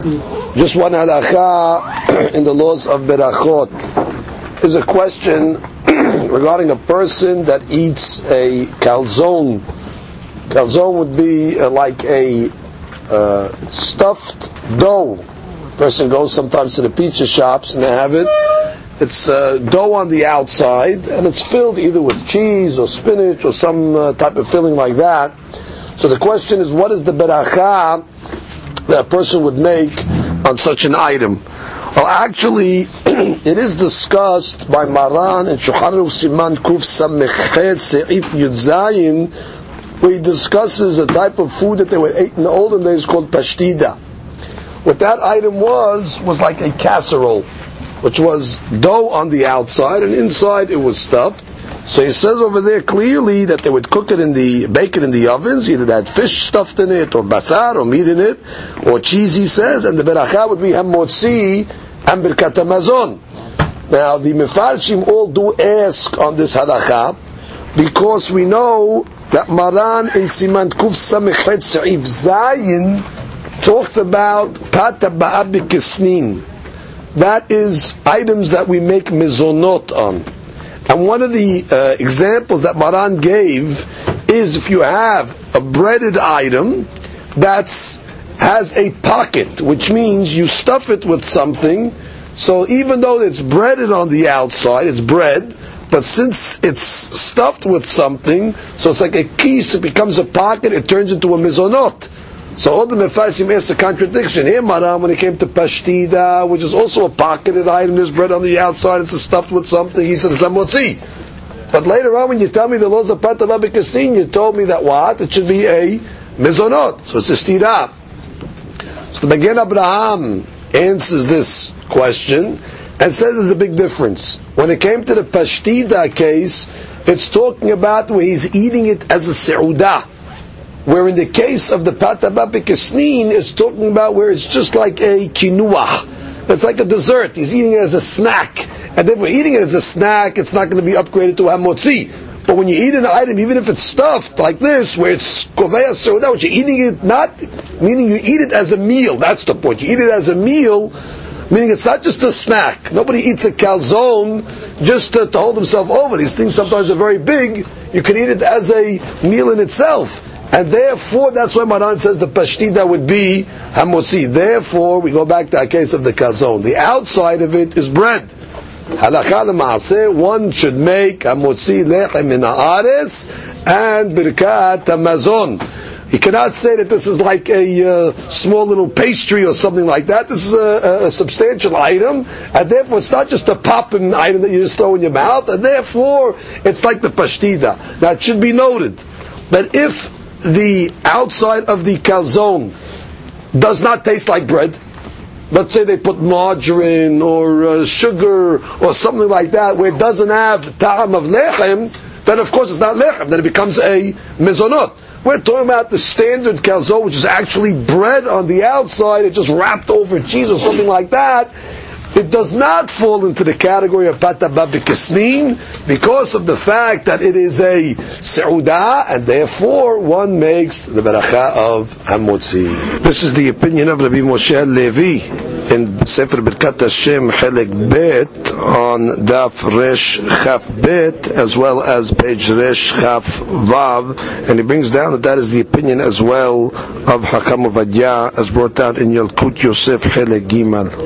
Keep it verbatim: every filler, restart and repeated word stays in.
Just one halakha in the laws of berachot is a question regarding a person that eats a calzone. Calzone would be uh, like a uh, stuffed dough. A person goes sometimes to the pizza shops and they have it. It's uh, dough on the outside and it's filled either with cheese or spinach or some uh, type of filling like that. So the question is, what is the beracha that a person would make on such an item? Well, actually, it is discussed by Maran and Shulchan Aruch Siman Kuf Samechet Seif Yud Zayin, where he discusses a type of food that they would eat in the olden days called pashtida. What that item was, was like a casserole, which was dough on the outside, and inside it was stuffed. So he says over there clearly that they would cook it in the, bake it in the ovens, either they had fish stuffed in it, or basar, or meat in it, or cheese, he says, and the beracha would be hamotzi and birkat hamazon. Now, the mefarshim all do ask on this halakha, because we know that Maran in Siman Kuf Samechet Seif Zayin talked about pata ba'ab b'kisnin. That is items that we make mizonot on. And one of the uh, examples that Maran gave is if you have a breaded item that has a pocket, which means you stuff it with something. So even though it's breaded on the outside, it's bread, but since it's stuffed with something, so it's like a kiss, it becomes a pocket, it turns into a mizonot. So all the mefarshim asked a contradiction. Here, Maran, when it came to pashtida, which is also a pocketed item, there's bread on the outside, it's stuffed with something, he said, it's hamotzi. But later on, when you tell me the laws of pata b'kisnin, you told me that what? It should be a mizonot. So it's a stira. So the Magen Abraham answers this question and says there's a big difference. When it came to the pashtida case, it's talking about where he's eating it as a seudah. Where in the case of the pata b'kisnin, it's talking about where it's just like a kinuah. It's like a dessert. He's eating it as a snack. And if we're eating it as a snack, it's not going to be upgraded to hamotzi. But when you eat an item, even if it's stuffed like this, where it's kovea seudah, which you're eating it not, meaning you eat it as a meal. That's the point. You eat it as a meal, meaning it's not just a snack. Nobody eats a calzone just to, to hold himself over. These things sometimes are very big. You can eat it as a meal in itself. And therefore, that's why Maran says the pashtida would be hamotzi. Therefore, we go back to our case of the calzone. The outside of it is bread. Halakha l'maaseh, one should make hamotzi lechem min haaretz and birkat hamazon. You cannot say that this is like a uh, small little pastry or something like that. This is a, a substantial item, and therefore it's not just a popping item that you just throw in your mouth, and therefore it's like the pashtida. Now it should be noted that if the outside of the calzone does not taste like bread, let's say they put margarine or uh, sugar or something like that, where it doesn't have ta'am of lechem, then of course it's not lechem, then it becomes a mizonot. We're talking about the standard calzone, which is actually bread on the outside, it's just wrapped over cheese or something like that. It does not fall into the category of pata b'kisnin because of the fact that it is a seudah, and therefore one makes the beracha of hamotzi. This is the opinion of Rabbi Moshe Levi in Sefer Birkat Hashem Chelek Bet on Daf Resh Chaf Bet, as well as page Resh Chaf Vav, and he brings down that that is the opinion as well of Hakam Ovadia, as brought down in Yalkut Yosef Chelek Gimal.